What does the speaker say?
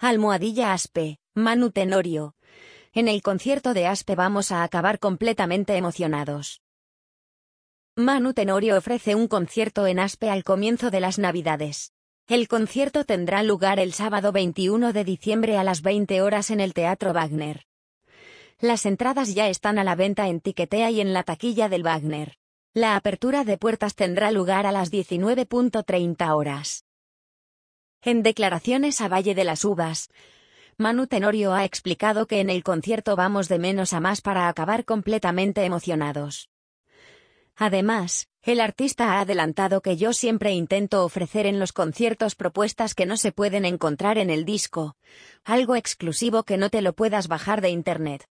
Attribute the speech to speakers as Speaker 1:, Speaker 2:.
Speaker 1: Almohadilla Aspe, Manu Tenorio. En el concierto de Aspe vamos a acabar completamente emocionados. Manu Tenorio ofrece un concierto en Aspe al comienzo de las Navidades. El concierto tendrá lugar el sábado 21 de diciembre a las 20 horas en el Teatro Wagner. Las entradas ya están a la venta en Tiquetea y en la taquilla del Wagner. La apertura de puertas tendrá lugar a las 19:30 horas. En declaraciones a Valle de las Uvas, Manu Tenorio ha explicado que en el concierto vamos de menos a más para acabar completamente emocionados. Además, el artista ha adelantado que yo siempre intento ofrecer en los conciertos propuestas que no se pueden encontrar en el disco, algo exclusivo que no te lo puedas bajar de internet.